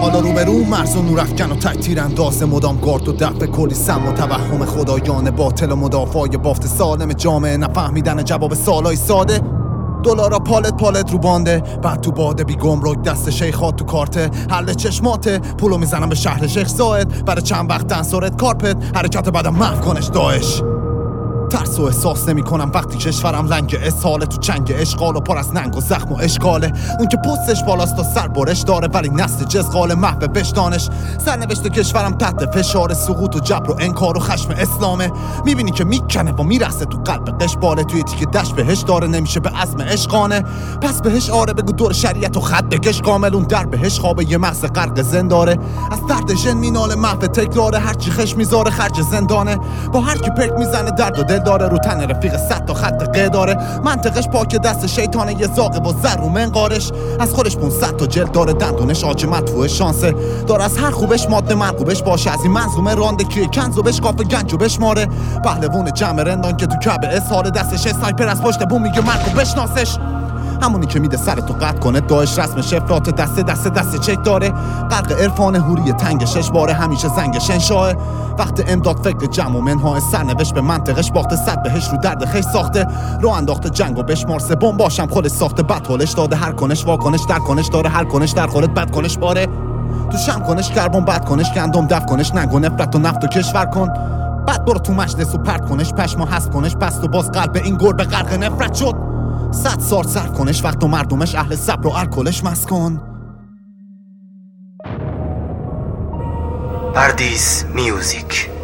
بالا رو به رو مرز و نورافکن و تک تیرانداز مدام گارد و دفع کلی سم و توهم خدایان باطل و مدافعای بافت سالم جامعه نفهمیدن جواب سوالای ساده. دلارا پالت رو بانده بعد تو باده بی گمرک دست شیخات تو کارته حل چشماته پولو میزنم به شهر شیخ زاید برای چند وقت انصارت کارپت حرکت بعدم محو کنش داعش. ترس و احساس نمی کنم وقتی کشورم لنگ اسحاله تو چنگ اشغال و پر از ننگ و زخم و اشکاله. اون که پستش بالاست تا سر برش داره ولی نسل جزغال محو وجدانش. سرنوشت کشورم تحت فشار سقوط و جبر و انکار و خشم اسلامه. میبینی که میکنه و میرسه تو قلب قشباله توی تیکه دشت بهش داره نمیشه به عزم عشقانه. پس بهش آره بگو دور شریعت و خط بکش کامل اون در بهش خوابه یه مغز غرق زنداره. از درد ژن میناله محو تکراره هرچی خش میذاره خرج زندانه. با هر کی پرک میزنه درد و دل داره رو تن رفیق 100 تا خط قداره. منطقش پاک دست شیطانه یه زاغه با زر و منقارش. از خودش 500 تا جلد داره دندونش آج مدفوع شانسه داره از هر خوبش ماده مرغوبش باشه. از این منظومه رانده کیه کنزو بش کافه گنجو بشماره. پهلوون جمع رندان که تو کعبه اسحال دستش اسنایپر از پشت بوم میگه مرگو بشناسش. همونی که میده سرتو قطع کنه داعش رسم شفرات دست چک داره. غرق عرفان هوری تنگ شش باره همیشه زنگش انشاه. وقت امداد فکر جمع و منهای سرنوشت به منطقش باخته صد بهش رو درد خیش ساخته. رو انداخته جنگ و بشمار سبون باشم خودش ساخته بد حالش داده هر کنش واکنش در کنش داره هر کنش در خودت بد کنش باره. تو شم کنش کربن بد کنش گندم دف کنش ننگ و نفرت و نفت و کشور کن. بعد برو تو مجلس و پرت کنش پشما حس کنش پس تو باز قلب این گربه غرق نفرت شد. 100 سال سر کنش وقت و مردمش اهل صبر و الکلش مسکن. پردیس میوزیک.